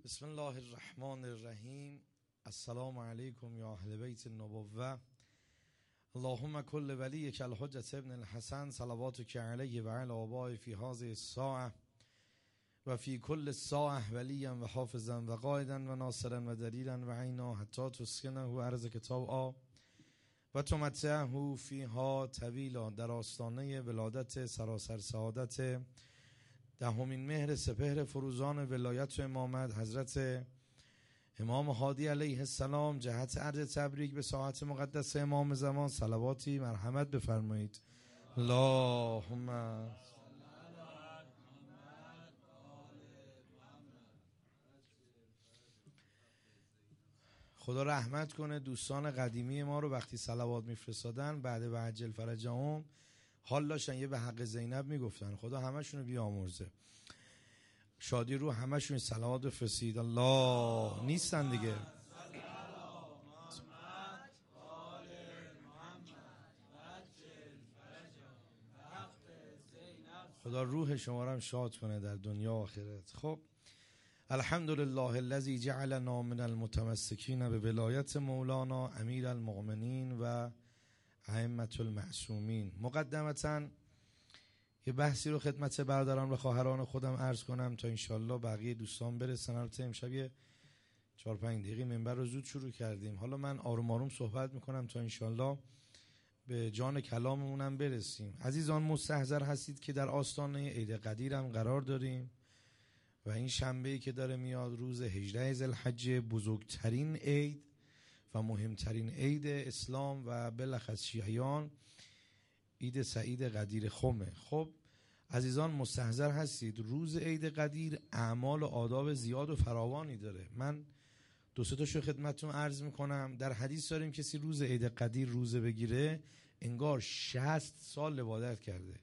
بسم الله الرحمن الرحیم. السلام علیکم یا اهل بیت النبوة. اللهم کل ولیک الحجة ابن الحسن صلواتک علیه و علی آبائه فی هذه الساعة و فی کل ساعة ولیا و حافظا و قائدا و ناصرا و دلیلا و عینا حتی تسکنه ارض کتاب و تمتعه فیها طویلا. در آستانه ولادت سراسر سعادت دهمین مهر سپهر فروزان ولایت و امامت حضرت امام هادی علیه السلام جهت عرض تبریک به ساعت مقدس امام زمان صلواتی مرحمت بفرمایید. اللهم خدا رحمت کنه دوستان قدیمی ما رو وقتی صلوات میفرستادن بعد و عجل فرجهم حال داشتن یه به حق زینب میگفتن. خدا همشون رو بیامرزه، شادی رو همشون صلوات بفرستید. الله نیستن دیگه. خدا روح شما رو هم شاد کنه در دنیا و آخرت. خب الحمدلله الذی جعلنا من المتمسکین به ولایت مولانا امیر المؤمنین و ائمة المعصومین. مقدمتاً یه بحثی رو خدمت برادران و خواهران خودم عرض کنم تا انشالله بقیه دوستان برسن. البته امشب یه 4-5 دقیقه منبر رو زود شروع کردیم. حالا من آروم آروم صحبت میکنم تا انشالله به جان کلاممونم برسیم. عزیزان مستحضر هستید که در آستانه عید قدیر هم قرار داریم و این شنبه‌ای که داره میاد روز 18 ذوالحجه بزرگترین عید و مهمترین عید اسلام و بالاخص شیعیان عید سعید قدیر خمه. خب عزیزان مستحضر هستید روز عید قدیر اعمال و آداب زیاد و فراوانی داره. من 2-3 تاشو خدمتتون عرض میکنم. در حدیث داریم کسی روز عید قدیر روزه بگیره انگار 60 سال عبادت کرده.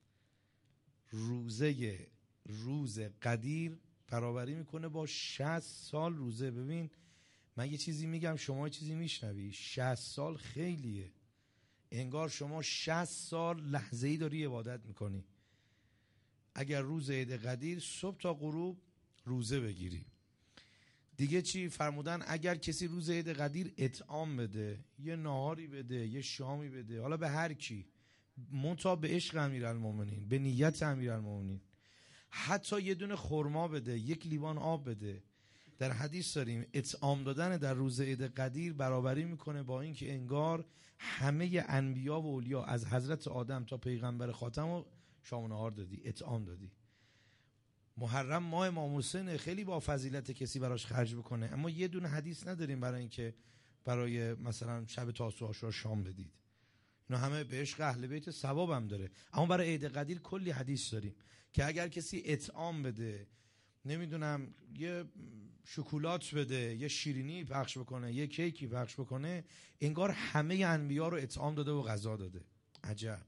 روز قدیر برابری میکنه با 60 سال روزه. ببین من یه چیزی میگم شما یه چیزی میشنوی. 60 سال خیلیه، انگار شما 60 سال لحظه‌ای داری عبادت میکنی. اگر روز عید قدیر صبح تا غروب روزه بگیری. دیگه چی فرمودن؟ اگر کسی روز عید قدیر اطعام بده، یه نهاری بده، یه شامی بده، حالا به هر کی، منتها به عشق امیرالمومنین، به نیت امیرالمومنین، حتی یه دونه خرما بده، یک لیوان آب بده. در حدیث داریم اطعام دادن در روز عید قدیر برابری میکنه با این که انگار همه انبیا و اولیا از حضرت آدم تا پیغمبر خاتم و شام و نهار دادی، اطعام دادی. محرم ماه امام حسین خیلی با فضیلت کسی براش خرج بکنه، اما یه دونه حدیث نداریم برای اینکه برای مثلا شب تاسوعا عاشورا شام بدید. اینا همه به عشق اهل بیت ثواب هم داره. اما برای عید قدیر کلی حدیث داریم که اگر کسی اطعام بده، نمیدونم یه شکلات بده، یه شیرینی پخش بکنه، یه کیکی پخش بکنه، انگار همه انبیا رو اطعام داده و غذا داده. عجب.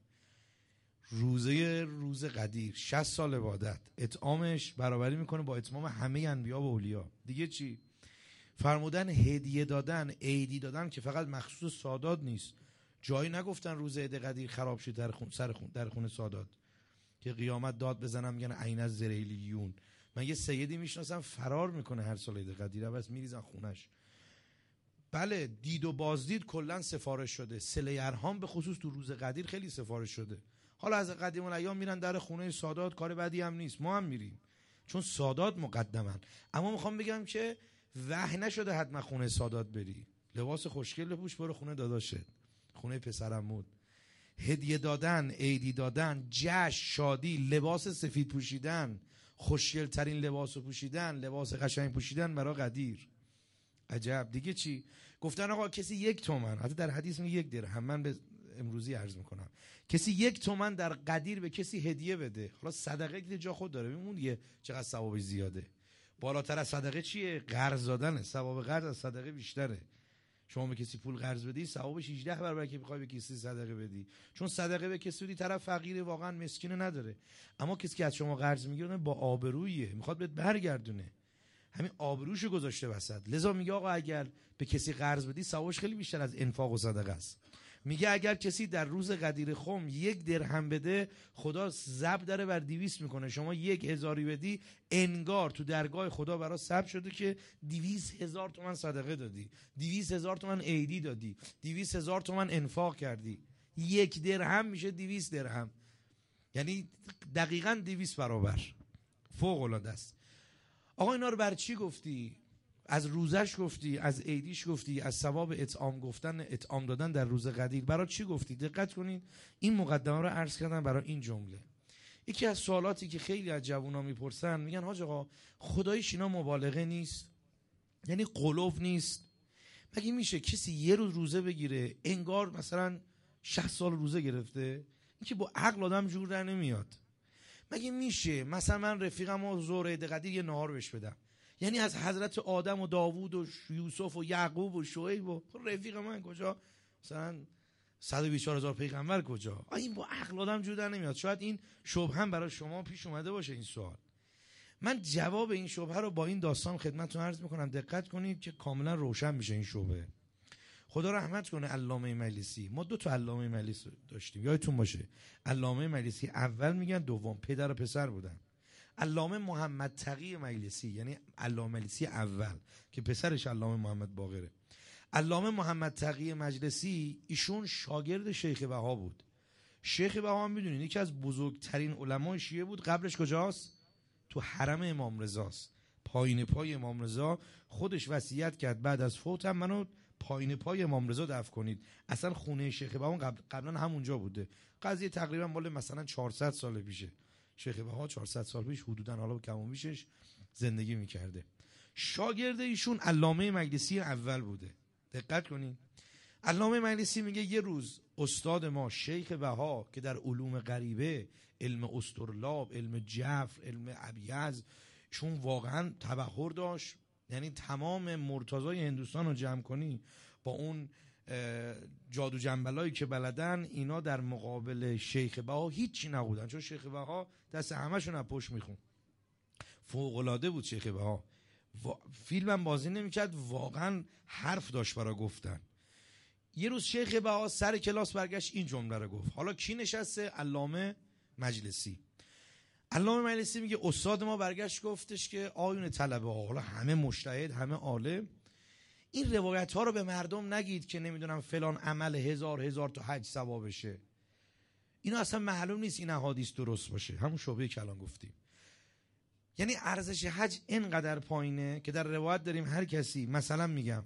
روز قدیر 60 سال عبادت، اطعامش برابری میکنه با اتمام همه انبیا و اولیا. دیگه چی؟ فرمودن هدیه دادن، عیدی دادن که فقط مخصوص سادات نیست. جایی نگفتن روز عید قدیر خراب شد در خون سادات که قیامت داد بزنم میگن عین از زریلیون. من یه سیدی میشناسم فرار میکنه هر سال عید قدیر بس میریزن خونش. بله دید و بازدید کلا سفارش شده. صله ارحام به خصوص تو روز قدیر خیلی سفارش شده. حالا از قدیم الایام میرن در خونه سادات، کار بدی هم نیست، ما هم میریم چون سادات مقدمن. اما میخوام بگم که وحی نشده حتما خونه سادات بری. لباس خوشگل بپوش برو خونه داداشت، خونه پسرعموت. هدیه دادن، عیدی دادن، جشن، شادی، لباس سفید پوشیدن، خوشگل ترین لباس پوشیدن، لباس قشنگ پوشیدن برای قدیر. عجب. دیگه چی؟ گفتن آقا کسی 1 تومن، حتی در حدیث میگه 1 درهم، من به امروزی عرض میکنم، کسی 1 تومن در قدیر به کسی هدیه بده. حالا صدقه که جا خود داره، ببین دیگه چقدر ثواب زیاده. بالاتر از صدقه چیه؟ قرض دادنه. ثواب قرض از صدقه بیشتره. شما به کسی پول قرض بدی ثوابش 18 برابر که بخوای به کسی صدقه بدی، چون صدقه به کسی بدی طرف فقیره، واقعا مسکینه، نداره. اما کسی که از شما قرض میگیره با آبرویه، میخواد بهت برگردونه، همین آبروشو گذاشته وسط. لذا میگه آقا اگر به کسی قرض بدی ثوابش خیلی بیشتر از انفاق و صدقه است. میگه اگر کسی در روز غدیر خم 1 درهم بده، خدا ضرب داره بر 200 میکنه. شما 1000 بدی، انگار تو درگاه خدا برای ثبت شده که 200,000 تومان صدقه دادی، 200,000 تومان عیدی دادی، 200,000 تومان انفاق کردی. 1 درهم میشه 200 درهم، یعنی دقیقاً 200 برابر. فوق العاده است. آقا اینا رو بر چی گفتی؟ از روزش گفتی، از عیدیش گفتی، از ثواب اطعام دادن در روز غدیر. برای چی گفتی؟ دقت کنید، این مقدمه رو عرض کردم برای این جمله. یکی از سوالاتی که خیلی از جوونا میپرسن، میگن حاج آقا خداییش اینا مبالغه نیست؟ یعنی قلوب نیست؟ مگه میشه کسی یه روز روزه بگیره انگار مثلا 60 سال روزه گرفته؟ این که با عقل آدم جور در نمیاد. مگه میشه مثلا من رفیقمو ظهر عید قدیر یه نهار بهش بدم، یعنی از حضرت آدم و داوود و یوسف و یعقوب و شعیب و رفیق من کجا، مثلا 124,000 پیغمبر کجا؟ این با عقل آدم جور در نمیاد. شاید این شبهه هم برای شما پیش اومده باشه این سوال. من جواب این شبهه رو با این داستان خدمتتون عرض میکنم، دقت کنید که کاملا روشن میشه این شبهه. خدا رحمت کنه علامه مجلسی. ما 2 تا علامه مجلسی داشتیم، یادتون باشه. علامه مجلسی اول میگن، دوم، پدر و پسر بودن. علامه محمد تقی مجلسی، یعنی علامه مجلسی اول که پسرش علامه محمد باقره. علامه محمد تقی مجلسی ایشون شاگرد شیخ بها بود. شیخ بها هم میدونید یکی از بزرگترین علمای شیعه بود. قبرش کجاست؟ تو حرم امام رضاست، پایین پای امام رضا. خودش وصیت کرد بعد از فوتم منو پایین پای امام رضا دفن کنید. اصلا خونه شیخ بها قبلا همونجا بوده. قضیه تقریبا مال مثلا 400 سال پیشه. شیخ بها 400 سال پیش حدوداً، حالا کم و بیشش، زندگی میکرده. شاگرد ایشون علامه مجلسی اول بوده. دقت کنین، علامه مجلسی میگه یه روز استاد ما شیخ بها که در علوم غریبه، علم استرلاب، علم جفر، علم ابیض، چون واقعا تبحر داشت، یعنی تمام مرتضای هندوستان رو جمع کنی با اون جادو جنبلایی که بلدن، اینا در مقابل شیخ بها هیچی نبودن، چون شیخ بها دست همشون از پشت میخون. فوق العاده بود شیخ بها. فیلمم بازی نمیکرد، واقعا حرف داشت برای گفتن. یه روز شیخ بها سر کلاس برگشت این جمله رو گفت. حالا کی نشسته؟ علامه مجلسی. علامه مجلسی میگه استاد ما برگشت گفتش که آیون طلبه ها، حالا همه مجتهد، همه عالم، این روایت ها رو به مردم نگید که نمیدونم فلان عمل 1000 تا حج ثوابشه. اینا اصلا معلوم نیست این احادیث درست باشه. همون شعبه که الان گفتیم، یعنی ارزش حج اینقدر پایینه که در روایت داریم هر کسی، مثلا میگم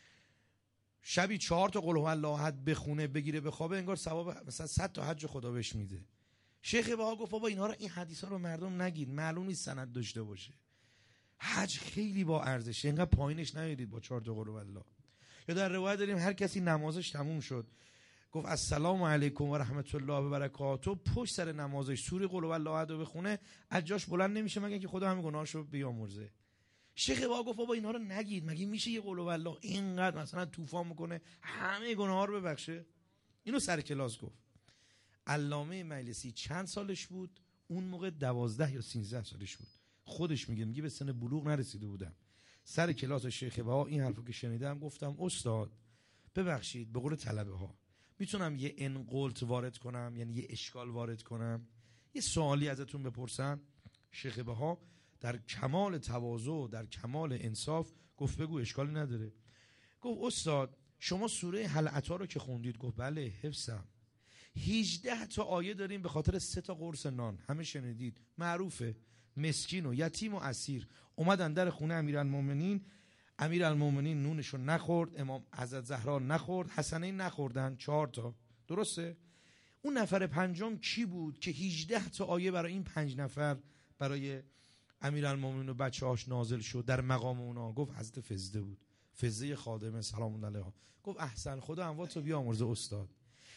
شبی 4 تا قل هو الله احد بخونه بگیره بخوابه، انگار ثواب مثلا 100 تا حج خدا بهش میده. شیخ بها گفت بابا اینها رو، این حدیثا رو مردم نگید، معلوم نیست سند داشته باشه. حج خیلی با ارزشه، اینقدر پایینش نیارید با 4 تا قل هو الله. یا در روایت داریم هر کسی نمازش تموم شد گفت السلام علیکم و رحمت الله و برکاته، پشت سر نمازش سوره قل هو الله احد رو بخونه، از جاش بلند نمیشه مگر که خدا همین گناهاشو بیامرزه. شیخ بها گفت بابا اینا رو نگید، مگه میشه یه قل هو الله اینقدر مثلا طوفان میکنه همه گناه‌ها رو ببخشه؟ اینو سر کلاس گفت. علامه مجلسی چند سالش بود اون موقع؟ 12 یا 13 سالش بود. خودش میگه به سن بلوغ نرسیده بودم. سر کلاس شیخ بها این حرفو که شنیدم گفتم استاد ببخشید، به قول طلبه ها میتونم یه انقلت وارد کنم، یعنی یه اشکال وارد کنم، یه سوالی ازتون بپرسم؟ شیخ بها در کمال تواضع، در کمال انصاف گفت بگو، اشکالی نداره. گفت استاد شما سوره هل اتی رو که خوندید؟ گفت بله حفظم. 18 تا آیه داریم به خاطر 3 تا قرص نان، همه شنیدید، معروفه، مسکین و یتیم و اسیر اومدن در خونه امیرالمومنین نونشو نخورد، امام حضرت زهرا نخورد، حسنین نخوردن، 4 تا، درسته؟ اون نفر پنجم کی بود که 18 تا آیه برای این 5 نفر، برای امیرالمومنین و بچه‌هاش نازل شد در مقام اونا؟ گفت حضرت فزده بود، فزده خادمه سلام علیها. گفت احسن، خدا امواتو بیامرزه استاد.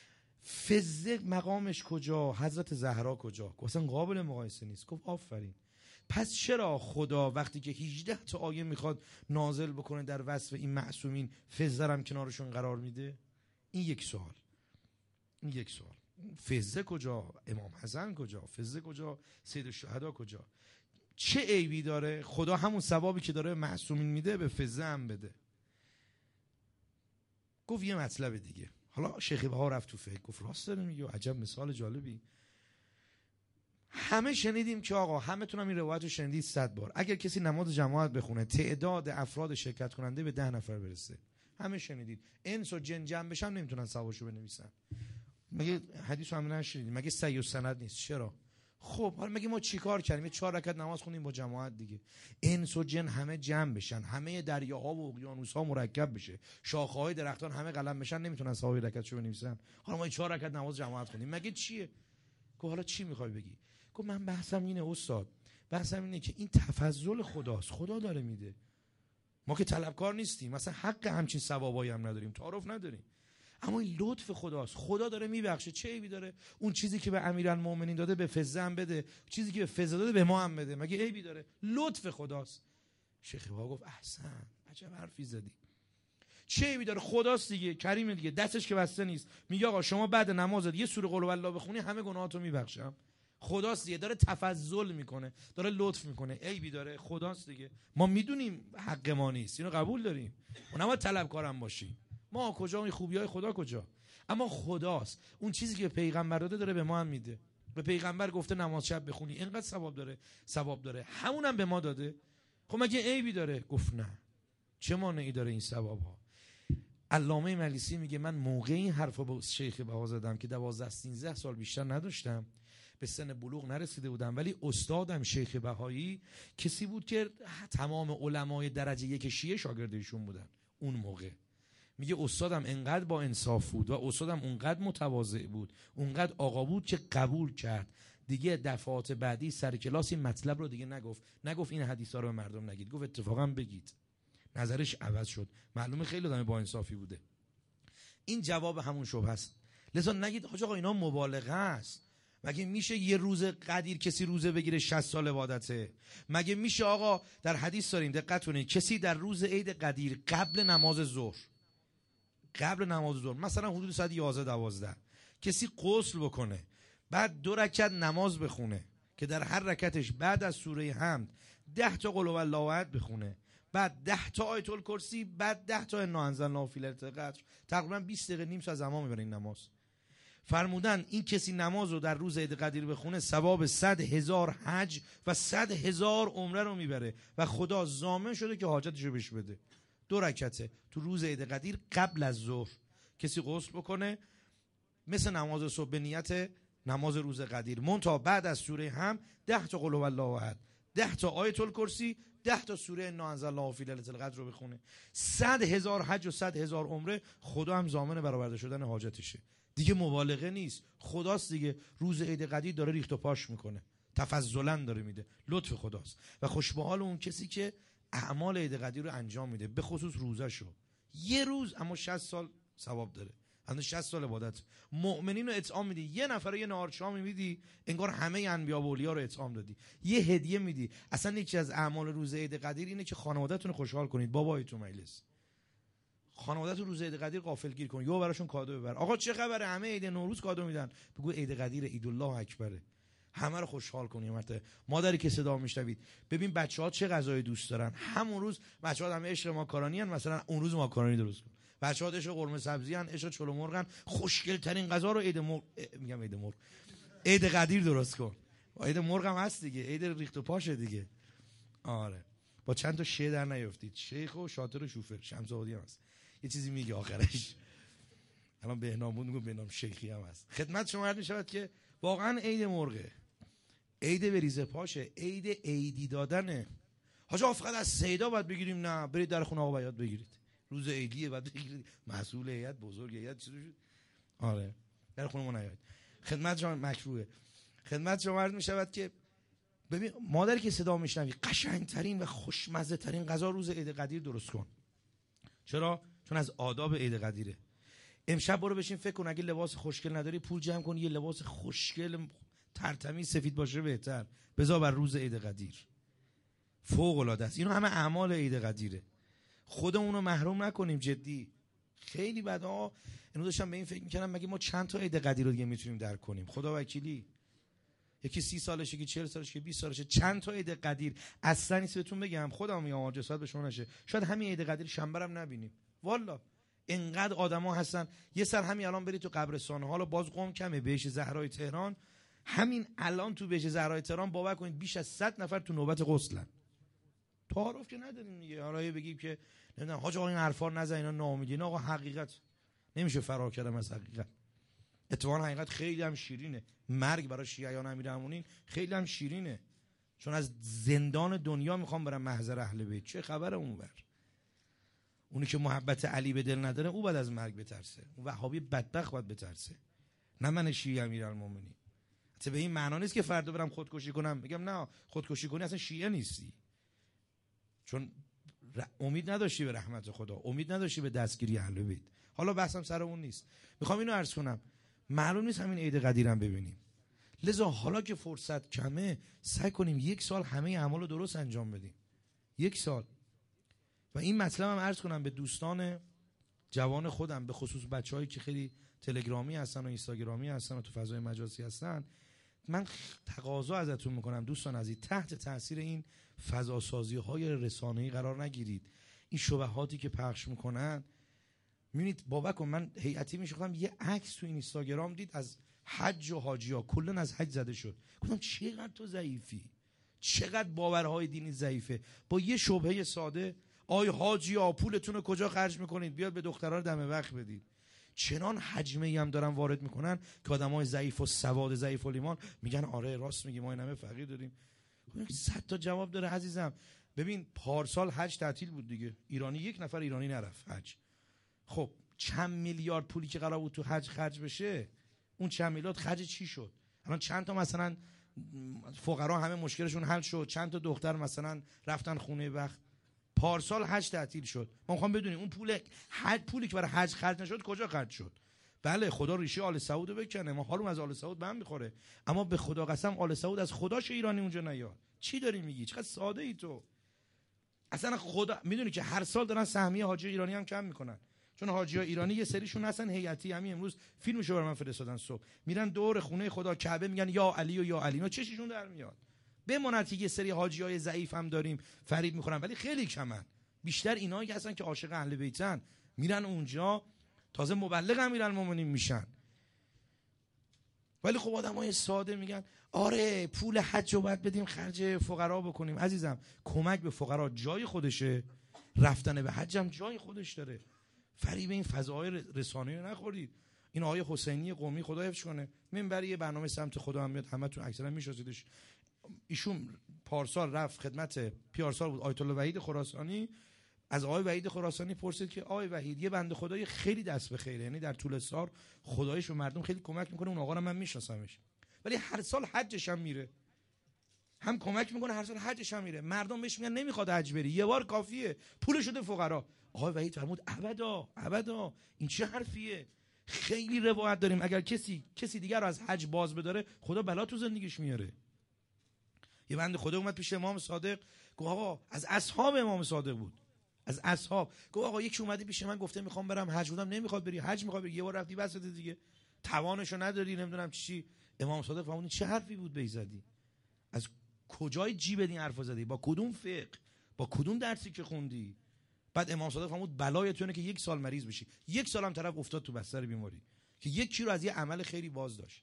فزده مقامش کجا، حضرت زهرا کجا؟ گفت اصلا قابل مقایسه نیست. گفت آفرین. پس چرا خدا وقتی که 18 تا آیه میخواد نازل بکنه در وصف این معصومین، فزده هم کنارشون قرار میده؟ این یک سوال. فزده کجا؟ امام حسن کجا؟ فزده کجا؟ سید الشهدا کجا؟ چه عیبی داره؟ خدا همون ثوابی که داره معصومین میده به فزده هم بده. گفت یه مطلب دیگه، حالا شیخ بها رفت تو فکر، گفت راست داره میگه، عجب مثال جالبی. همه شنیدیم که آقا، همه تونم این روایت رو شنیدید 100 بار، اگر کسی نماز جماعت بخونه تعداد افراد شرکت کننده به 10 نفر برسه، همه شنیدید، انس و جن جمع بشن نمیتونن ثوابشو بنویسن. مگه حدیث رو هم نشنیدید؟ مگه صحیح و سند نیست؟ چرا؟ خب حالا مگه ما چیکار کردیم؟ 4 رکعت نماز خوندیم با جماعت دیگه، انس و جن همه جمع بشن، همه دریاها و اقیانوس‌ها مرکب بشه، شاخه‌های درختان همه قلم بشن، نمیتونن ثواب رکعتشو بنویسن. حالا ما 4 رکعت نماز جماعت خوندیم، مگه چیه؟ گفت حالا چی میخوای بگی؟ گفت من بحثم اینه استاد، بحثم اینه که این تفضل خداست، خدا داره میده، ما که طلبکار نیستیم، مثلا حق همچین ثوابایی هم نداریم، تعارف نداریم، اما این لطف خداست، خدا داره میبخشه. چه عیبی داره اون چیزی که به امیرالمومنین داده به فضه هم بده، چیزی که به فضه داده به ما هم بده، مگه عیبی داره؟ لطف خداست. شیخ بها گفت احسن، عجب حرفی زدی، چه عیبی داره؟ خداست دیگه، کریمه دیگه، دستش که بسته نیست، میگه آقا شما بعد نمازت یه سوره قل هوالله بخونی همه گناهاتو میبخشم. خداست دیگه، داره تفضل میکنه، داره لطف میکنه، عیبی داره؟ خداست دیگه. ما میدونیم حق ما نیست، اینو قبول داریم، ما نباید طلبکارم باشیم، ما کجا، این خوبیای خدا کجا؟ اما خداست، اون چیزی که به پیغمبر داده داره به ما هم میده. به پیغمبر گفته نماز شب بخونی اینقدر ثواب داره، همونم به ما داده. خب مگه عیبی داره؟ گفت نه، چه مانعی داره این ثوابها؟ علامه مجلسی میگه من موقع این حرفا با شیخ بها زدم که 12-13 سال بیشتر نداشتم، به سن بلوغ نرسیده بودم، ولی استادم شیخ بهایی کسی بود که تمام علمای درجه 1 شیعه شاگردشون بودن اون موقع. میگه استادم انقدر با انصاف بود و استادم اونقدر متواضع بود، اونقدر آقا بود که قبول کرد دیگه دفعات بعدی سر کلاس این مطلب رو دیگه نگفت این حدیثا رو به مردم نگید، گفت اتفاقا بگید. نظرش عوض شد، معلومه خیلی آدم با انصافی بوده. این جواب همون شبهه است. لذا نگید حاج آقا اینا مبالغه است. مگه میشه یه روز قدیر کسی روزه بگیره 60 سال عبادته؟ مگه میشه آقا؟ در حدیث داریم، دقت کنید، کسی در روز عید قدیر قبل نماز ظهر مثلا حدود ساعت 11-12 کسی غسل بکنه، بعد 2 رکعت نماز بخونه که در هر رکعتش بعد از سوره حمد 10 تا قل هوالله احد بخونه، بعد 10 تا آیت الکرسی، بعد 10 تا انا انزلناه فی لیلة القدر، تقریبا 20 دقیقه نیم ساعت زمان میبره این نماز. فرمودن این کسی نماز رو در روز عید قدیر بخونه ثواب 100,000 حج و 100,000 عمره رو میبره و خدا ضامن شده که حاجتش رو بهش بده. 2 رکعته تو روز عید قدیر قبل از ظهر کسی غسل بکنه مثل نماز صبح به نیت نماز روز قدیر، منتها بعد از سوره هم 10 تا قل هوالله احد، 10 تا آیت الکرسی، 10 تا سوره انا انزلناه فی لیلة القدر رو بخونه، 100,000 حج و 100,000 عمره، خدا هم ضامن برآورده شدن حاجتشه. دیگه مبالغه نیست، خداست دیگه، روز عید قدیر داره ریخت و پاش میکنه، تفضلا داره میده، لطف خداست. و خوش به حال اون کسی که اعمال عید قدیر رو انجام میده، به خصوص روزشو، یه روز اما 60 سال ثواب داره، اصلا 60 سال عبادت. مؤمنین رو اطعام میدی، یه نفر یه نهار شام میدی، انگار همه انبیا و اولیاء رو اطعام دادی. یه هدیه میدی. اصلا یکی از اعمال روز عید قدیر اینه که خانواده‌تون رو خوشحال کنید. بابای تو مجلس خانواده‌تون روز عید قدیر غافلگیر کن، یا براشون کادو ببر. آقا چه خبره؟ همه عید نوروز کادو میدن، بگو عید قدیر، عید الله اکبره، همه رو خوشحال کنی. مرتبه مادری که صدا میشنوید، ببین بچه‌ها چه غذای دوست دارن، همون روز بچه‌ها همه عشق ماکارونی ان، مثلا اون روز ماکارونی درست کن. بچه‌ها عشق قرمه سبزی ان، عشق چلو مرغن، خوشگل ترین غذا رو عید قدیر درست کن. عید مرغ هم هست دیگه، عید ریخت و پاشه دیگه. آره با چند تا شه در نیافتید، شیخ و شاطر و شوفر، شمس آبادی هم هست، یه چیزی میگه آخرش. الان بهنام بود میگه بهنام شیخی هم هست. خدمت شما عرض میشود که واقعا عید مرغه، عید بریزه پاشه، عید عیدی دادنه. حاج آقا فقط از سیدا باید بگیریم؟ نه، برید در خونه آقا بیاد بگیرید، روز عیدیه باید بگیرید، مسئول هیئت بزرگ هیئت چیزی شد. آره در خونه ما نیاید. خدمت شما مکروهه. خدمت شما عرض میشود که ببین مادری که صدا میشنوی، قشنگترین و خوشمزه ترین غذا روز عید قدیر درست کن. چرا؟ چون از آداب عید قدیره. امشب برو بشین فکر کن، اگه لباس خوشگل نداری پول جمع کن یه لباس خوشگل ترتمیز سفید باشه بهتر، بذار بر روز عید قدیر، فوق العاده است. اینو همه اعمال عید قدیره، خودمون رو محروم نکنیم. جدی خیلی بدا. اینو داشتم به این فکر میکردم، مگه ما چند تا عید قدیر رو دیگه میتونیم درک کنیم؟ خدا وکیلی یکی 30 سالشه، یکی 40 سالشه، یکی 20 سالشه، چند تا عید قدیر اصلا نیست بهتون بگم. خودم میام جسارت به شما نشه، شاید همین عید قدیر شنبه هم نبینیم. والا انقدر آدما هستن. یه سر همین الان برید تو قبرستان، حالا باز قم کمه، بهشت زهرای تهران، همین الان تو بهشت زهرای تهران باور کنید بیش از 100 نفر تو نوبت غسلن. تعارف که نداریم دیگه. حالا بگیم که نمیدونم حاج آقا این حرفا نزن اینا ناامیدی، نه آقا حقیقت نمیشه فرار کردن از حقیقت. اتفاقا حقیقت خیلی هم شیرینه. مرگ برای شیعیان امیرالمومنین خیلی هم شیرینه، چون از زندان دنیا میخوام برم محضر اهل بیت. چه خبره اونور؟ اونی که محبت علی به دل نداره او بعد از مرگ بترسه. اون وهابی بدبخت باید بترسه، نه من شیعه امیرالمومنین. حتی به این معنا نیست که فردا برم خودکشی کنم. میگم نه، خودکشی کنی اصلا شیعه نیستی، چون امید نداشتی به رحمت خدا، امید نداشتی به دستگیری اهل بیت. حالا بحثم سر اون نیست. میخوام اینو عرض کنم، معلوم نیست همین عید قدیرم ببینیم. لذا حالا که فرصت کمه سعی کنیم 1 سال همه اعمال رو درست انجام بدیم. 1 سال. و این مطلب هم عرض کنم به دوستان جوان خودم، به خصوص بچه‌هایی که خیلی تلگرامی هستن و اینستاگرامی هستن و تو فضای مجازی هستن، من تقاضا ازتون میکنم دوستان عزیز، تحت تاثیر این فضاسازی‌های رسانه‌ای قرار نگیرید. این شبهاتی که پخش میکنن، میبینید باور کن من هیئتی میشدم یه عکس تو اینستاگرام دید از حج و حاجی‌ها، کلا از حج زده شد. گفتم چقدر تو ضعیفی، چقدر باورهای دینی ضعیفه. با یه شبهه ساده، آی حاجی‌ها پولتون رو کجا خرج میکنید؟ بیاد به دخترها دم وقت بدید. چنان حجمه‌ای هم دارن وارد میکنن که آدمای ضعیف و سواد ضعیف الایمان میگن آره راست میگی، ما این همه فقیر داریم. 100 تا جواب داره عزیزم. ببین پارسال حج تعطیل بود دیگه، ایرانی 1 نفر ایرانی نرفت حج. خب چند میلیارد پولی که قرار بود تو حج خرج بشه، اون چند میلیارد خرج چی شد؟ الان چند تا مثلا فقرا همه مشکلشون حل شد، چند تا دختر مثلا رفتن خونه وقت. پارسال حج تعطیل شد. ما میخوام بدونیم اون پولی که برای حج خرج نشد کجا خرج شد؟ بله خدا ریشه آل سعود رو بکنه، ما حالم از آل سعود به هم میخوره، اما به خدا قسم آل سعود از خداش ایرانی اونجا نیاد. چی داری میگی؟ چقدر ساده ای تو. اصلا خدا میدونی که هر سال دارن سهمیه حاجی ایرانی هم کم میکنن، چون حاجی‌ها ایرانی یه سریشون هستن هیئتی، همین امروز فیلمشو برام فرستادن صبح، میرن دور خونه خدا کعبه میگن یا علی و یا علی. اینا چششون در میاد. بماند که یه سری حاجی‌های ضعیف هم داریم فریب میخورن، ولی خیلی کمن. بیشتر اینایی که هستن که عاشق اهل بیتن میرن اونجا، تازه مبلغ امیرالمومنین میشن. ولی خب آدمای ساده میگن آره پول حج رو باید بدیم خرج فقرا بکنیم. عزیزم کمک به فقرا جای خودشه، رفتن به حج هم جای خودش داره. فریب این فضاهای رسانه‌ای رو نخورید. این آقای حسینی قمی خدا حفظ کنه، منبر یه برنامه سمت خدا هم میاد، همتون اکثرا میشناسیدش. ایشون پارسال رفت خدمت، پیارسال بود، آیت الله وحید خراسانی از آقای وحید خراسانی پرسید که آقای وحید یه بنده خدای خیلی دست به خیره، یعنی در طول سال خدایش به مردم خیلی کمک میکنه، اون آقا رو من میشناسمش، ولی هر سال حجش هم میره، هم کمک میکنه هر سال حجش هم میره. مردم بهش میگن نمیخواد حج بری، یه بار کافیه، پول شده فقرا. آقای وحید فرمود ابدا این چه حرفیه؟ خیلی روایت داریم اگر کسی دیگر رو از حج باز بداره خدا بلا تو زندگیش میاره. یه بنده خدا اومد پیش امام صادق، گفت آقا، از اصحاب امام صادق بود، از اصحاب، گفت آقا یکی اومده پیش من گفته میخوام برم حج. بودم نمیخواد بری حج، میخواد بری، یه بار رفتی بس دیگه، توانشو نداری، نمیدونم چی. امام صادق فهمون چه حرفی بود بیزدی؟ از کجای جیب این حرفو زدی؟ با کدوم فقه؟ با کدوم درسی که خوندی؟ بعد امام صادق فهمود بلای تو اینه که 1 سال مریض بشی. 1 سال هم طرف افتاد تو بستر بیماری که 1 کیلو از یه عمل خیری باز داشت.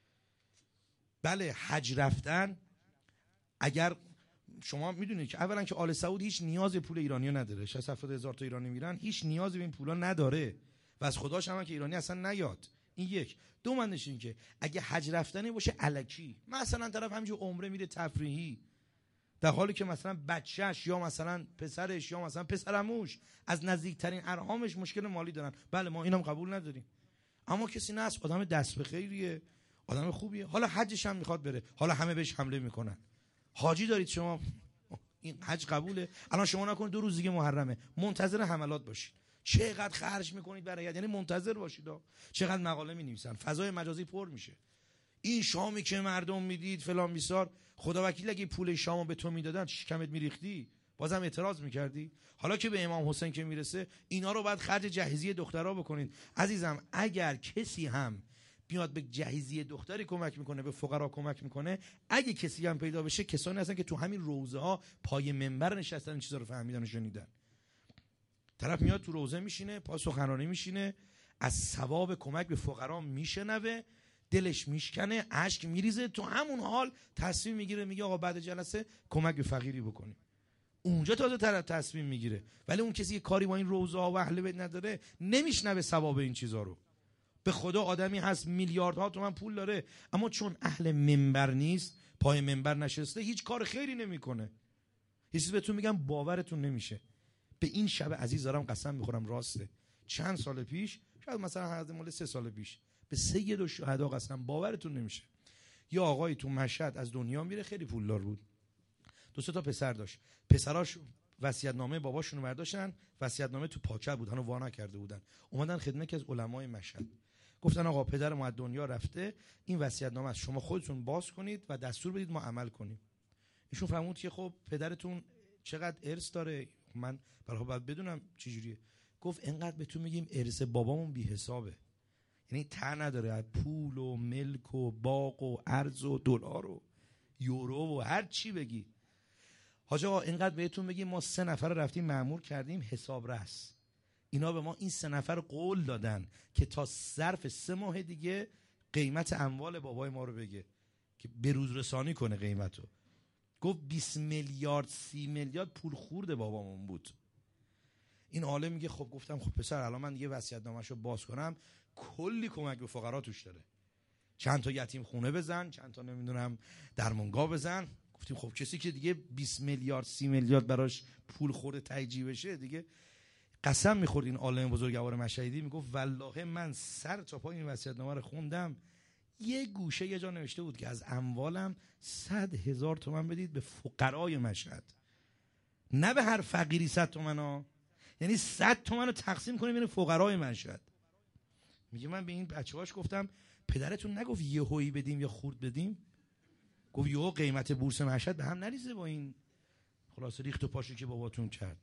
بله حج رفتن، اگر شما میدونید که اولا که آل سعود هیچ نیاز به پول ایرانی نداره، 600,000 تا ایرانی میرن، هیچ نیازی به این پولا نداره و از خداش هم که ایرانی اصلا نیاد. این یک. دو مندش این که اگه حج رفتنی باشه الکی، مثلا طرف همینجور عمره میره تفریحی، در حالی که مثلا بچهش یا مثلا پسرش یا مثلا پسرعموش از نزدیکترین ارحامش مشکل مالی دارن، بله ما اینم قبول نداریم، اما کسی نه آدم دست به خیریه، آدم خوبیه، حالا حجش هم میخواد بره، حالا همه بهش حمله میکنن. حاجی دارید شما، این حج قبوله؟ الان شما نکنید 2 روز دیگه محرمه، منتظر حملات باشید. چقدر خرج میکنید برای حج؟ یعنی منتظر باشید. چقدر مقاله مینویسن، فضای مجازی پر میشه. این شامی که مردم میدید فلان بیسار، خدا وکیل اگه پول شامو به تو میدادن شکمت میریختی؟ بازم اعتراض میکردی؟ حالا که به امام حسین که میرسه، اینا رو باید خرج جهیزیه دخترها بکنید. عزیزم اگر کسی هم بیاد به جهیزیه دختری کمک میکنه، به فقرا کمک میکنه، اگه کسی هم پیدا بشه، کسانی هستن که تو همین روزه ها پای منبر نشستن این چیزا رو فهمیدن و شنیدن. طرف میاد تو روزه میشینه، پا سخنرانی میشینه، از ثواب کمک به فقرا میشنوه، دلش میشکنه، اشک میریزه، تو همون حال تصمیم میگیره میگه آقا بعد جلسه کمک به فقیری بکنیم. اونجا تازه تصمیم میگیره. ولی اون کسی که کاری با این روزه ها و اهل بیت نداره نمیشنوه ثواب این چیزا رو. به خدا آدمی هست میلیاردها تومن پول داره، اما چون اهل منبر نیست، پای منبر نشسته، هیچ کار خیری نمیکنه. یه چیزی بهتون میگم باورتون نمیشه. به این شب عزیز دارم قسم میخورم راسته. چند سال پیش، شاید مثلا حد مال 3 سال پیش، به سید الشهدا قسم باورتون نمیشه. یه آقایی تو مشهد از دنیا میره، خیلی پولدار بود. 2 تا پسر داشت. پسراش وصیت‌نامه باباشون رو برداشتن، وصیت‌نامه تو پاکت بود، هنوز وا نکرده بودن. اومدن خدمت از علمای مشهد. گفتن آقا پدر ما از دنیا رفته، این وصیت‌نامه است، شما خودتون باز کنید و دستور بدید ما عمل کنیم. ایشون فهمود که خب پدرتون چقدر ارث داره، من برای باید بدونم چجوریه. گفت اینقدر بهتون میگیم ارث بابامون بی حسابه، یعنی ته نداره، از پول و ملک و باغ و ارز و دلار و یورو و هر چی بگی. حاج آقا اینقدر بهتون بگیم ما 3 نفر رفتیم مأمور کردیم حساب رس. اینا به ما این 3 نفر قول دادن که تا ظرف 3 ماه دیگه قیمت اموال بابای ما رو بگه که به روز رسانی کنه قیمتو. گفت 20 میلیارد 30 میلیارد پول خورد بابامون بود. این عالم میگه خب گفتم خب پسر الان من دیگه وصیت‌نامه‌شو باز کنم، کلی کمک به فقرا توش داره، چند تا یتیم خونه بزن، چند تا نمیدونم درمانگاه بزن. گفتیم خب کسی که دیگه 20 میلیارد 30 میلیارد براش پول خورده تایجی بشه دیگه. قسم میخورد این عالم بزرگوار مشهدی، میگفت والله من سر تا پای این وصیت‌نامه رو خوندم، یه گوشه یه جا نوشته بود که از اموالم 100,000 تومان بدید به فقرای مشهد، نه به هر فقیری 100 تومان ها، یعنی 100 تومان رو تقسیم کنیم بین فقرای مشهد. میگه من به این بچه‌هاش گفتم پدرتون نگفت یهویی بدیم یا خورد بدیم؟ گفت یهو قیمت بورس مشهد به هم نریزه با این خلاصه ریخت و پاشو که باباتون کرد.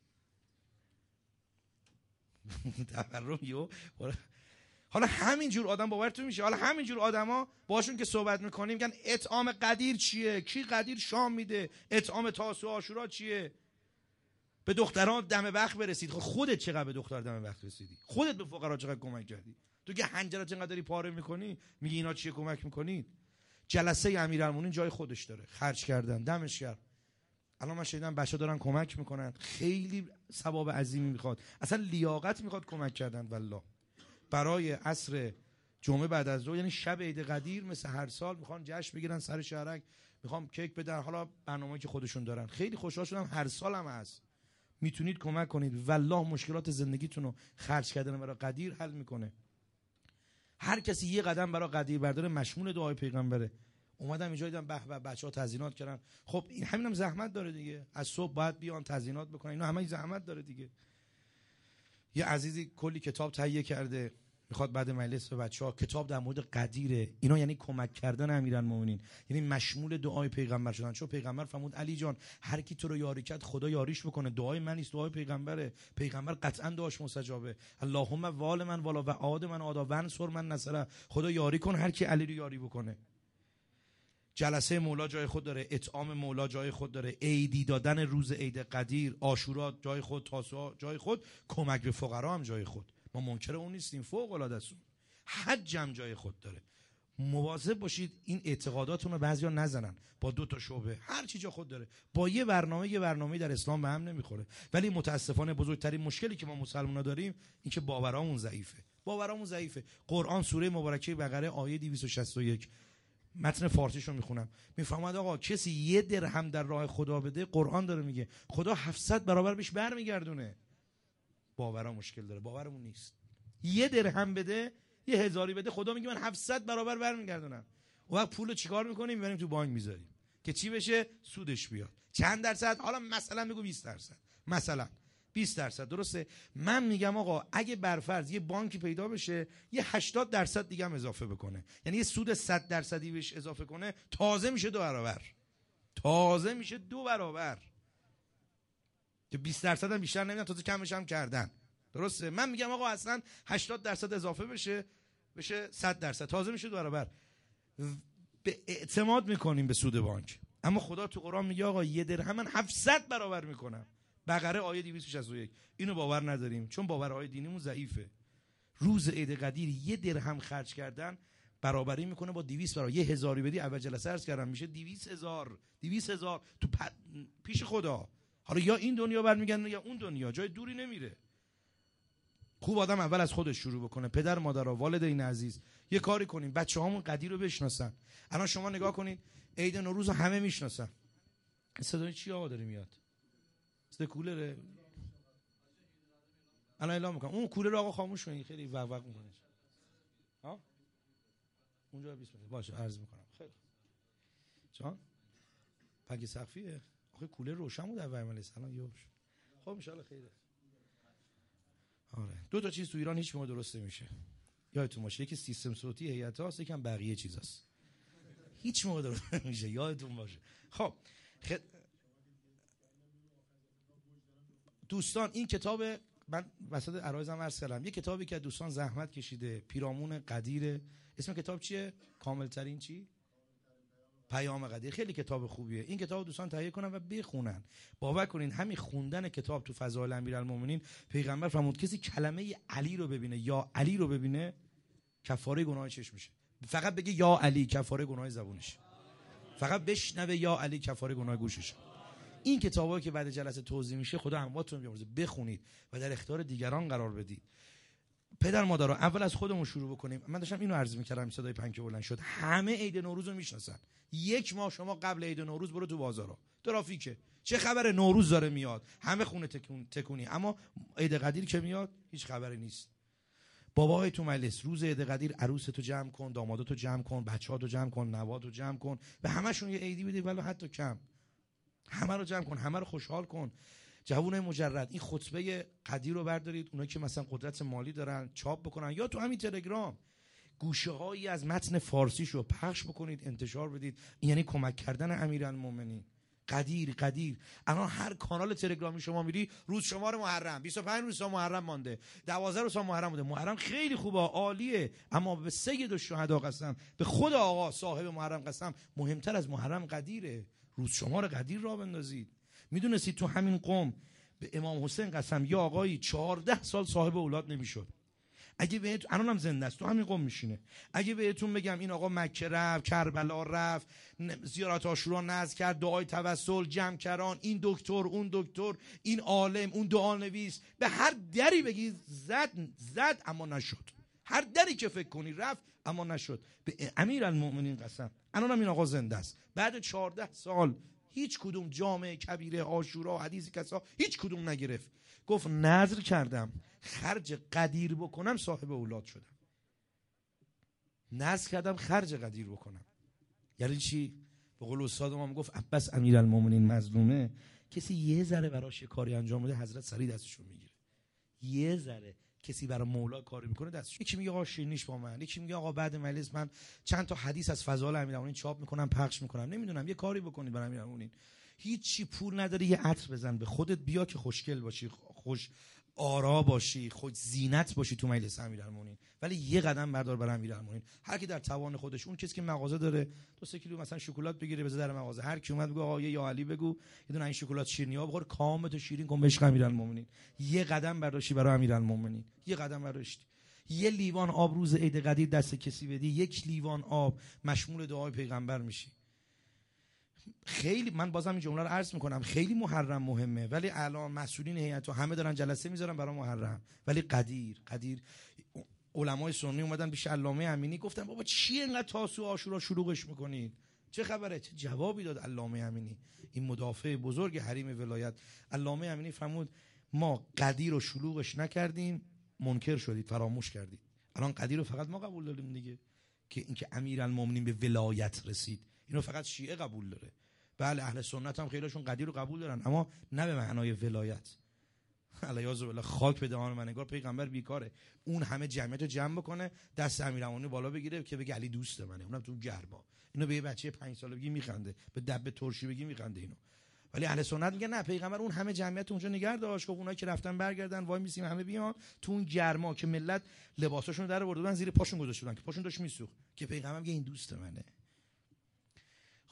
تورم یهو. حالا همینجور آدم باورتون میشه، حالا همینجور آدما باشون که صحبت میکنیم میگن اطعام قدیر چیه؟ کی قدیر شام میده؟ اطعام تاسوعا عاشورا چیه؟ به دختران دم بخت برسید. خودت چقدر به دختر دم بخت رسیدی؟ خودت به فقرا چقدر کمک کردی؟ تو که حنجرات چقدر داری پاره میکنی میگی اینا چیه کمک میکنید؟ جلسه امیرالمومنین جای خودش داره، خرج کردن دمش گرم. الان من شنیدم بچا دارن کمک میکنن، خیلی ثواب عظیمی میخواد، اصلا لیاقت میخواد کمک کردن. والله برای عصر جمعه بعد از ظهر، یعنی شب عید قدیر، مثل هر سال میخوان جشن بگیرن سر شهرک، میخوام کیک بدن، حالا برنامه‌ای که خودشون دارن. خیلی خوشحال شدم، هر سال هم هست. میتونید کمک کنید، والله مشکلات زندگیتون رو خرج کردن برای قدیر حل میکنه. هر کسی یه قدم برای قدیر برداره مشمول دعای پیغمبره. اومدم اینجا دیدم به به بچه‌ها تزیینات کردن. خب این همینم زحمت داره دیگه، از صبح باید بیان تزیینات بکنن، اینا همه زحمت داره دیگه. یه عزیزی کلی کتاب تهیه کرده، میخواد بعد مجلس به بچه‌ها کتاب در مورد قدیره. اینا یعنی کمک کردن امیرالمومنین، یعنی مشمول دعای پیغمبر شدن. چون پیغمبر فرمود علی جان هر کی تو رو یاری کرد خدا یاریش بکنه. دعای من نیست، دعای پیغمبره. پیغمبر قطعا دعاش مستجابه. اللهم وال من والا و عاد من عادا وانصر من نصره. خدا یاری کن هر کی علی رو یاری بکنه. جلسه مولا جای خود داره، اطعام مولا جای خود داره، عیدی دادن روز عید قدیر، عاشورا جای خود، تاسوعا جای خود، کمک به فقرا هم جای خود. ما منکر اون نیستیم، فوق العاده است. حج هم جای خود داره. مواظب باشید این اعتقاداتونو بعضیا نزنن با 2 تا شعبه، هر چی جا خود داره. با یه برنامه در اسلام به هم نمیخوره. ولی متاسفانه بزرگترین مشکلی که ما مسلمان‌ها داریم این که باورامون ضعیفه. قرآن سوره مبارکه بقره آیه 261 متن فارسیشو میخونم، میفهمد آقا کسی 1 درهم در راه خدا بده، قرآن داره میگه خدا 700 برابر بهش برمیگردونه. باورا مشکل داره، باورمون نیست. 1 درهم بده، 1000 بده، خدا میگه من 700 برابر برمیگردونم. اون وقت پولو چیکار میکنیم؟ میبریم تو بانک میذاریم که چی بشه؟ سودش بیاد. چند درصد؟ حالا مثلا میگم 20%، مثلا 20%. درسته؟ من میگم آقا اگه برفرض یه بانکی پیدا بشه یه 80% دیگه هم اضافه بکنه، یعنی یه سود 100% بهش اضافه کنه، تازه میشه 2 برابر. تازه میشه 2 برابر. که 20% هم بیشتر نمیدن، تازه کمش هم کردن. درسته؟ من میگم آقا اصلا 80% اضافه بشه 100%، تازه میشه 2 برابر. به اعتماد میکنیم به سود بانک، اما خدا تو قرآن میگه آقا 1 درهم من 700 برابر میکنم. بقره آیه 261. اینو باور نداریم چون باورهای دینیمون ضعیفه. روز عید قدیر 1 درهم خرج کردن برابری میکنه با 200 برابر. 1000 بدی اول جلسه عرض کردم میشه 200,000 تو پیش خدا. حالا یا این دنیا برمیگردن یا اون دنیا، جای دوری نمیره. خوب آدم اول از خودش شروع بکنه. پدر مادرها، والدین عزیز، یه کاری کنیم بچه‌هامون قدیر رو بشناسن. الان شما نگاه کنید عید نوروز رو همه میشناسن. صدای چی آقا داره میاد؟ صدای کولره. الان اعلام میکنم اون کولر آقا خاموش کنید، خیلی وق میکنه. ها اونجا 20 میلیون باشه عرض میکنم. خیلی جان پنگ سقفیه. آخه کولر روشن بود اول من الان یوش. خب ان شاء الله خیره. آره 2 تا چیز تو ایران هیچ موقع درست نمیشه. یادتون باشه یکی سیستم صوتی هیئت‌هاست، یکم بقیه چیزاست. هیچ موقع درست نمیشه یادتون باشه. خب دوستان این کتاب من وسط عرایزم عرض کردم یه کتابی که دوستان زحمت کشیده پیرامون قدیر. اسم کتاب چیه؟ کامل ترین چی؟ پیام قدیر. خیلی کتاب خوبیه. این کتاب دوستان تهیه کنن و بخونن. باور کنین همین خوندن کتاب تو فضائل امیرالمومنین پیغمبر فرمود کسی کلمه علی رو ببینه یا علی رو ببینه کفاره گناه چش میشه. فقط بگه یا علی کفاره گناه زبونش. فقط بشنوه یا علی کفاره گناه گوشش. این کتابایی که بعد جلسه توضیح میشه خدا امواتتون بیامرزه بخونید و در اختیار دیگران قرار بدید. پدر مادرها اول از خودمون شروع بکنیم. من داشتم اینو عرض می‌کردم صدای پنکه بلند شد. همه عید نوروز رو میشناسن. 1 ماه شما قبل عید نوروز برو تو بازارا ترافیکه چه خبر نوروز داره میاد همه خونه تکونی، اما عید قدیر که میاد هیچ خبری نیست. باباهای تو مجلس روز عید قدیر عروستو جمع کن، داماداتو جمع کن، بچه‌هاتو جمع کن، نواتو جمع کن، به همشون یه عیدی بده ولی حتی کم. همه رو جمع کن، همه رو خوشحال کن. جوانای مجرد این خطبه قدیر رو بردارید، اونایی که مثلا قدرت مالی دارن چاپ بکنن یا تو همین تلگرام گوشه‌هایی از متن فارسیشو پخش بکنید، انتشار بدید. این یعنی کمک کردن امیرالمومنین. قدیر الان هر کانال تلگرامی شما میری روز شمار محرم 25 روز محرم مانده، 12 روز محرم مونده. محرم خیلی خوبه عالیه، اما به سید الشهدا قسم، به خود آقا صاحب محرم قسم، مهمتر از محرم قدیره. روز شمار قدیر را بندازید. میدونستید تو همین قوم به امام حسین قسم یا آقایی 14 سال صاحب اولاد نمیشد. اگه بهتون الانم زنده است تو همین قوم میشینه. اگه بهتون بگم این آقا مکه رفت، کربلا رفت، زیارت عاشورا نذر کرد، دعای توسل، جمع کران، این دکتر اون دکتر، این عالم اون دعا نویس، به هر دری بگی زد اما نشد. هر دری که فکر کنی رفت اما نشد. به امیرالمومنین قسم. الانم این آقا زنده است. بعد 14 سال هیچ کدوم جامعه کبیره عاشورا حدیث کسا هیچ کدوم نگرفت. گفت نذر کردم خرج قدیر بکنم صاحب اولاد شدم. نذر کردم خرج قدیر بکنم. یعنی چی؟ به قول استاد ما میگفت عباس امیرالمومنین مظلومه، کسی یه ذره براش کاری انجام بده حضرت سری دستشو میگیره. یه ذره کسی برای مولا کاری میکنه دستش. یکی میگه آقا شیرینیش با من، یکی میگه آقا بعد مجلس من چند تا حدیث از فضائل امیرالمومنین چاپ میکنم پخش میکنم. نمیدونم یه کاری بکنید برای امیرالمومنین. هیچی پول نداری یه عطر بزن به خودت بیا که خوشگل باشی، خوش آرا باشی، خوش زینت باشی تو مجلس امیرالمومنین. ولی یه قدم بردار برای امیرالمومنین. هر کی در توان خودش، اون کسی که مغازه داره 2-3 کیلو مثلا شکلات بگیره بذاره در مغازه، هر کی اومد بگه آقا یا علی بگو یه دونه این شکلات شیرینی‌ها بخور کامت شیرین کن به عشق امیرالمومنین. یه قدم برداشتی برای امیرالمومنین، یه قدم برداشتی. یه لیوان آب روز عید قدیر دست کسی بدی، 1 لیوان آب مشمول دعای پیغمبر میشی. خیلی من بازم این جمله رو عرض میکنم خیلی محرم مهمه، ولی الان مسئولین هیئت و همه دارن جلسه میذارن برای محرم. ولی قدیر علمای سنی اومدن پیش علامه امینی گفتن بابا چی اینقدر تاسوعا عاشورا شلوغش میکنید؟ چه خبره؟ چه جوابی داد علامه امینی، این مدافع بزرگ حریم ولایت؟ علامه امینی فرمود ما قدیر رو شلوغش نکردیم، منکر شدید، فراموش کردید. الان قدیر رو فقط ما قبول داریم دیگه، که اینکه امیرالمومنین به ولایت رسید اینو فقط شیعه قبول داره. بله اهل سنت هم خیلیشون قدیر رو قبول دارن، اما نه به معنای ولایت. الیاذ بالله خاک به دهان من، انگار پیغمبر بیکاره اون همه جمعیت رو جمع بکنه دست امیرالمومنین بالا بگیره که بگه علی دوست منه، اونم تو گرما. اینو به یه بچه 5 ساله بگی میخنده، به دبه ترشی بگی میخنده اینو. ولی اهل سنت میگه نه پیغمبر اون همه جمعیت اونجا نگه داشت، گفت اونایی که رفتن برگردن وای میسیم همه بیان تو اون گرما که ملت لباساشون رو در آورده بودن زیر پاشون گذاشته بودن که پاشون داشت میسوخت، که پیغمبر میگه این دوست منه. خب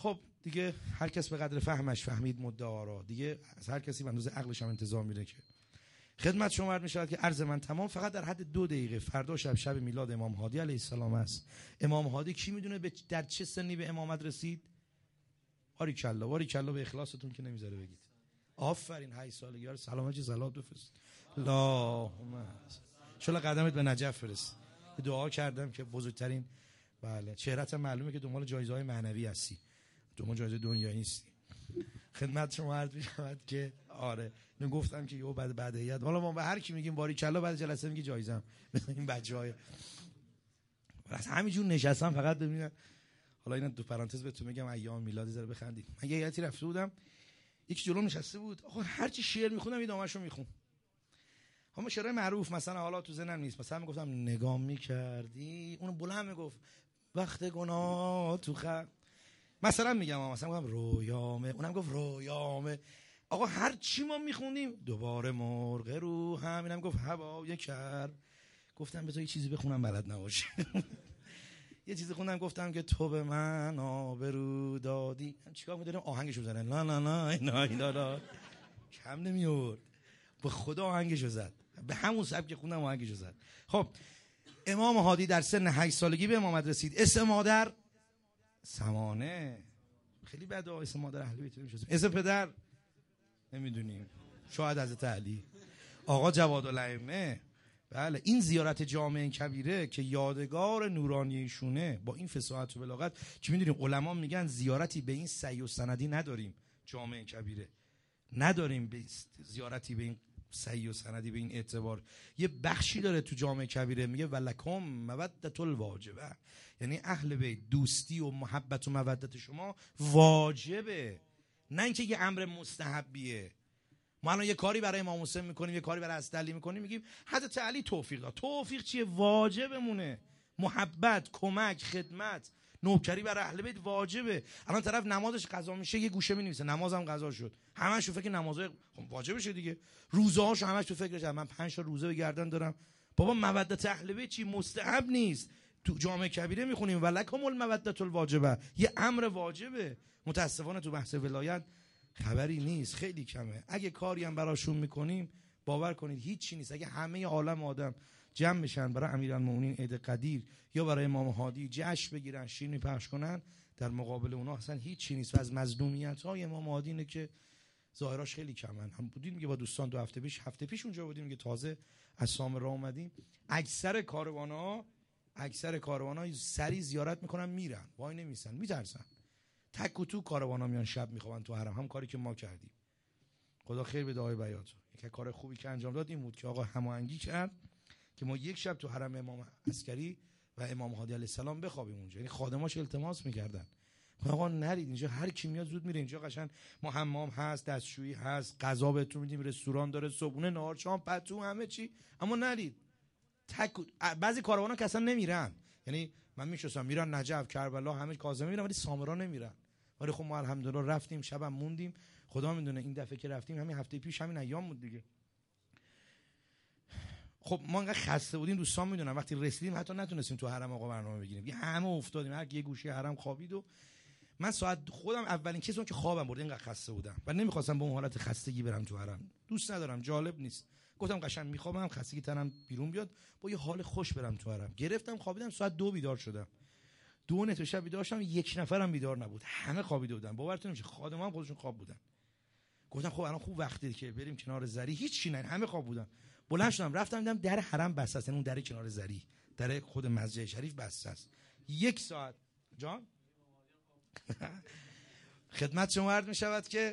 دیگه هر کس به قدر فهمش فهمید مدعا را، دیگه از هر کسی به اندازه عقلش هم انتظار میره که خدمت شما عرض می‌شود که عرض من تمام. فقط در حد 2 دقیقه، فردا شب میلاد امام هادی علیه السلام است. امام هادی کی میدونه در چه سنی به امامت رسید؟ باریکلا به اخلاصتون که نمیذاره بگید. آفرین 8 سالگی ها رو سلامت صلوات بفرست. اللهم ان شاء الله قدمت به نجف برسه. دعا کردم که بزرگترین بله چهرهت معلومه که دنبال جایزه‌های معنوی هستی، دنبال جایزه دنیایی نیستی. خدمت شما عرض می‌شود که آره من گفتم که یهو بعد هیئت حالا ما به هر کی میگیم باریکلا بعد جلسه میگی جایزم مثلا این بچهای بس همینجور نشستم فقط ببینم. حالا اینا دو پرانتز بهتون میگم ایام میلاد زره بخندید. من یه هیئتی رفته بودم، یکی جلوم نشسته بود، آقا هر چی شعر میخوندم ادامه‌شو میخون. همون شعرهای معروف مثلا حالا تو ذهنم نیست، مثلا میگفتم نگاه میکردی اون بلند میگفت وقت گناه تو مثلا میگم مثلا میگم رویامه، اونم گفت رویامه. آقا هر چی ما میخوندیم دوباره مرغ رو همینم گفت هوای کر. گفتم به تو یه چیزی بخونم بلد نباشه. یه چیزی خوندم گفتم که تو به من آبرو دادی. چیکار می‌دارم آهنگشو بزنن لا لا لا لا لا کم نمیورد به خدا آهنگشو زد، به همون سبک خوندم آهنگشو زد. خب امام هادی در سن 8 سالگی به امامت رسید. اسم مادر سمانه، خیلی بده اسم مادر اهل بیت نمیشه. اسم پدر نمیدونیم، شاید حضرت علی. آقا جوادالائمه. بله این زیارت جامع کبیره که یادگار نورانی ایشونه با این فصاحت و بلاغت که میدونیم علما میگن زیارتی به این سعی و سندی نداریم. جامع کبیره نداریم به زیارتی به این سعی و سندی به این اعتبار. یه بخشی داره تو جامع کبیره میگه ولکم مودت الواجبه، یعنی اهل بیت دوستی و محبت و مودت شما واجبه، نه اینکه یه امر مستحبیه. ما الان یه کاری برای امام حسین میکنیم، یه کاری برای حضرت علی میکنیم، میگیم حضرت علی توفیق داد. توفیق چیه؟ واجبمونه. محبت، کمک، خدمت، نوکری برای اهل بیت واجبه. الان طرف نمازش قضا میشه یه گوشه مینویسه نمازم قضا شد، همش تو فکر نمازای واجبشه دیگه. روزه هاشو همش تو فکرش من 5 تا روزه به گردن دارم. بابا مودت اهل بیت چی؟ مستحب نیست. تو جامع کبیره میخونیم ولکم المودت الواجبه، یه امر واجبه. متاسفانه تو بحث ولایت خبری نیست، خیلی کمه. اگه کاری هم براشون میکنیم باور کنید هیچی نیست. اگه همه عالم آدم جمع بشن برای امیرالمومنین عید قدیر یا برای امام هادی جشن بگیرن، شیرینی پخش کنن، در مقابل اونا اصلا هیچی نیست. و از مظلومیت های امام هادی اینه که ظاهراش خیلی کمن. هم بودیم میگه با دوستان 2 هفته پیش اونجا بودیم میگه تازه از سامرا اومدیم. اکثر کاروانا سری زیارت میکنن میرن، وای نمیسن، میترسن. تک و تو کاروانا میان شب میخوابن تو حرم. هم کاری که ما کردیم. خدا خیر بده آقای بیات. یک کار خوبی که انجام داد این بود که آقا هماهنگی کرد که ما یک شب تو حرم امام عسکری و امام هادی علیه السلام بخوابیم اونجا. یعنی خادماش التماس میکردن آقا نرید اینجا، هر کی میاد زود میره اینجا. قشنگ ما حمام هست، دستشویی هست، غذا بهتون میدیم، رستوران داره، صبحونه، نهار، شام، پتو، همه چی. اما نرید. بعضی کاروانا که اصلا نمیرن. یعنی من میشستم میرن نجف، کربلا، همه کاظمی میرن ولی سامرا نمیرن. ولی خب ما الحمدلله رفتیم، شبم موندیم. خدا میدونه این دفعه که رفتیم همین هفته پیش همین ایام بود دیگه. خب ما انقدر خسته بودیم دوستان میدونن وقتی رسیدیم حتی نتونستیم تو حرم آقا برنامه بگیریم. یه همه افتادیم، هر کی یه گوشه حرم خوابید. و من ساعت خودم اولین کسی که خوابم برد، اینقدر خسته بودم و نمیخواستم با اون حالت خستگی برم تو حرم. دوست ندارم، جالب نیست. گفتم قشنگ میخوام خستگی تنم بیرون بیاد، با یه حال خوش برم تو حرم. گرفتم خوابیدم، ساعت 2 بیدار شدم. 2 نصف شب بیدار شدم، یک نفرم بیدار نبود، همه خوابیده بودن. باورتون نمیشه خادما هم خودشون خواب بودن. گفتم خب الان خوب وقتیه که بریم کنار زری، هیچ چی نه، همه خواب بودن. بلند شدم رفتم دیدم در حرم بسته است، اون در کنار زری، در خود مسجد شریف بسته است. 1 ساعت جان خدمت شما عرض می‌شود که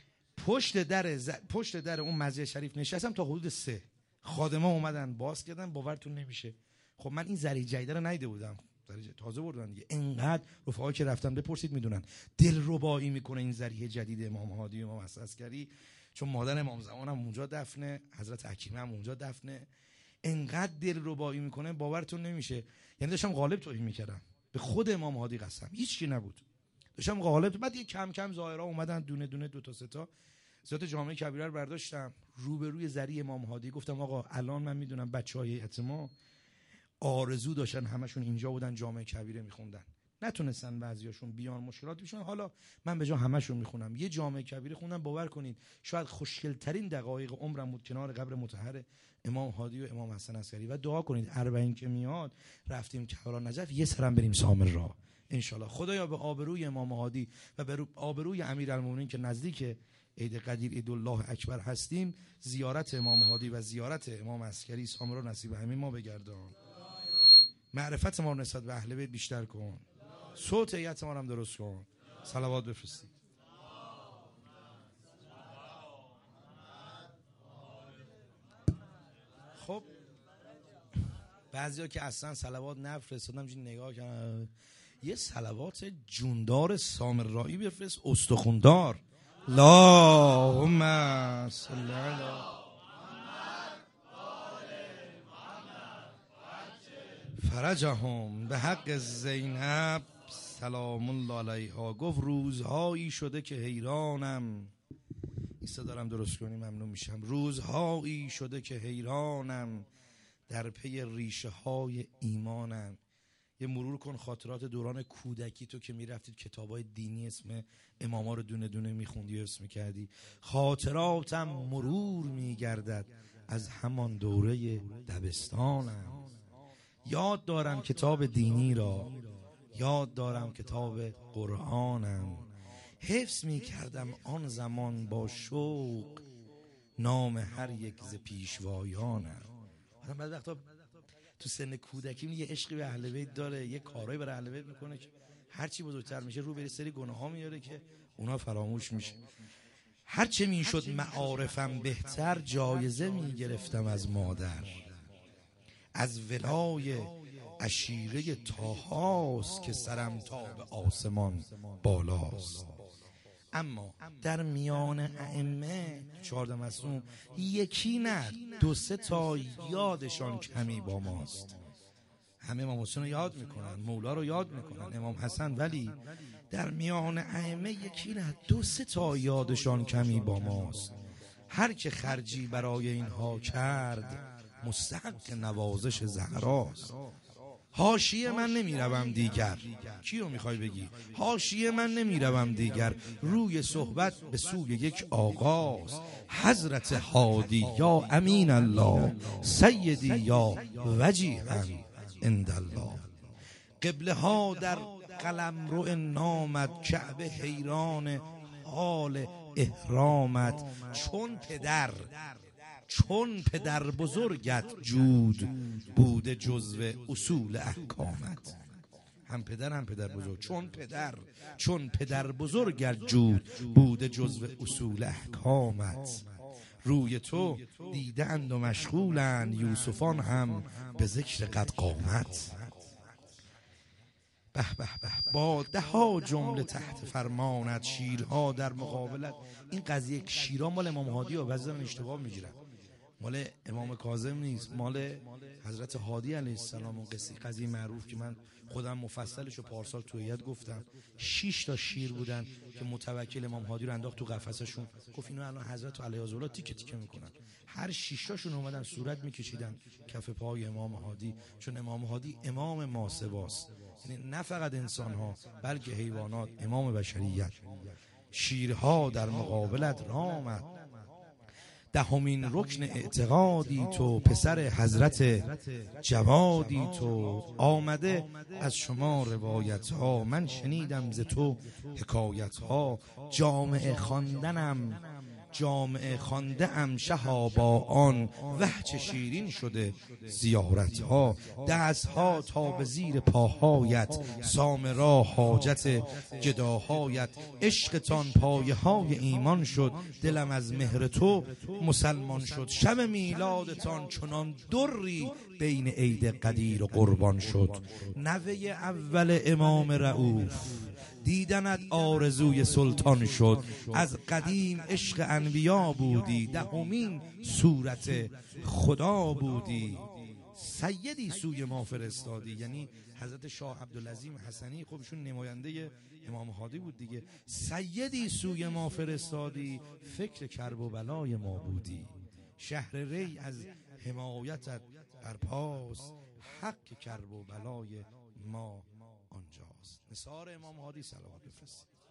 پشت در اون مسجد شریف نشستم تا حدود 3. خادما اومدن باز کردن، باورتون نمیشه. خب من این زری جدید رو ندیده بودم، تازه بردن دیگه. انقدر رفقایی که رفتن بپرسید میدونن دلربایی میکنه این ذریح جدید امام هادی و امام عسکری، چون مادر امام زمان هم اونجا دفنه، حضرت حکیمه هم اونجا دفنه. انقدر دلربایی میکنه باورتون نمیشه. یعنی داشتم غالب توهین میکردم، به خود امام هادی قسم، هیچ کی نبود. داشتم غالب. بعد یه کم کم ظاهرا اومدن دونه دونه 2 تا 3 تا ذات جامعه کبیره رو برداشتم روبروی زری امام هادی. گفتم آقا الان من میدونم بچهای هیئت ما آرزو داشتن همشون اینجا بودن جامعه کبیره میخوندن. نتونستن بعضیاشون بیان، مشکلات پیش اومد. حالا من به جا همشون میخونم. یه جامع کبیره خوندم، باور کنید شاید خوشگل‌ترین دقایق عمرم بود کنار قبر مطهر امام هادی و امام حسن عسکری. و دعا کنید اربعین که میاد رفتیم کربلا نجف، یه سرم بریم سامرا انشالله. خدایا به آبروی امام هادی و به آبروی امیرالمومنین که نزدیک عید قدیر عید الله اکبر هستیم، زیارت امام هادی و زیارت امام عسکری سامرا نصیب همین ما بگردان. معرفت ما رو نسبت به اهل بیت بیشتر کن، صوت هیئت ما رو هم درست کن. صلوات بفرستید. خب بعضیا که اصلا صلوات نفرستادم چی نگاه کردن، یه صلوات جوندار سامرایی بفرست، استخوندار. اللهم صل علی فرجهم به حق زینب سلام الله علیها. گفت روزهایی شده که حیرانم، ایسا دارم درست کنی ممنون میشم. روزهایی شده که حیرانم، در پی ریشه های ایمانم. یه مرور کن خاطرات دوران کودکی تو که میرفتید کتابای دینی اسم اماما رو دونه دونه میخوندی و اسم کردی. خاطراتم مرور میگردد از همان دوره دبستانم. یاد دارم کتاب دینی را، یاد دارم کتاب قرآنم. حفظ می کردم آن زمان با شوق نام هر یک ز پیشوایانم. آدم بعد وقتا تو سن کودکی یه عشقی به اهل بیت داره، یه کارهایی برای اهل بیت میکنه که هرچی بزرگتر میشه رو به سری گناه ها میاره که اونا فراموش میشه. هرچه میشد معارفم بهتر، جایزه میگرفتم از مادر. از ولای عشیره طاهاست که سرم تا به آسمان بالاست. اما در میان ائمه 14 معصوم یکی نه 2-3 تا یادشان کمی با ماست. همه امام حسین رو یاد میکنن، مولا رو یاد میکنن، امام حسن، ولی در میان ائمه یکی نه 2-3 تا یادشان کمی با ماست. هر که خرجی برای اینها کرد مستحق نوازش زهراست. حاشیه من نمیروم دیگر. کیو میخوای بگی؟ حاشیه من نمیروم دیگر، روی صحبت به سوی یک آقاست. حضرت هادی یا امین الله، سیدی یا وجیها عند الله. قبله ها در قلمرو نامت، کعبه حیران حال احرامت. چون پدر بزرگت جود بوده جزو اصول احکامت. هم پدر بزرگ، چون پدر بزرگت جود بوده جزو اصول احکامت. روی تو دیدند و مشغولند یوسفان هم به ذکر قد قامت. به به به با 10 جمله تحت فرمانت، شیرها در مقابلت. این قضیه شیرها مال امام هادی و بعضی اشتباه میگیرن، مال امام کاظم نیست، مال حضرت هادی علیه السلام. اون قضیه معروف که من خودم مفصلش رو پارسال تو هیئت گفتم. 6 تا شیر بودن که متوکل امام هادی رو انداخت تو قفسشون، گفت اینا الان حضرت علیه السلام تیکه تیکه میکنن. هر 6 تاشون اومدن صورت میکشیدن کف پای امام هادی، چون امام هادی امام ماسواست، یعنی نه فقط انسان ها بلکه حیوانات، امام بشریت. شیرها در مقابلت رامت، 10مین رکن اعتقادی تو، پسر حضرت جوادی تو. آمده از شما روایت ها، من شنیدم ز تو حکایت ها. جامعه خوانده ام شها با آن، وه چه شیرین شده زیارت ها. دست ها تا به زیر پاهایت، سامرا حاجت گداهایت. عشقتان پایه های ایمان شد، دلم از مهر تو مسلمان شد. شب میلادتان چنان دری بین عید قدیر و قربان شد. نوه اول امام رؤوف دیدنت آرزوی سلطان شد. از قدیم عشق انبیا بودی، 10مین صورت خدا بودی. سیدی سوی ما فرستادی، یعنی حضرت شاه عبدالعظیم حسنی، خب ایشون نماینده امام هادی بود دیگه. سیدی سوی ما فرستادی، فکر کرب و بلای ما بودی. شهر ری از حمایتت برپاست، حق کرب و بلای ما آنجاست. نثار امام هادی صلوات بفرستید.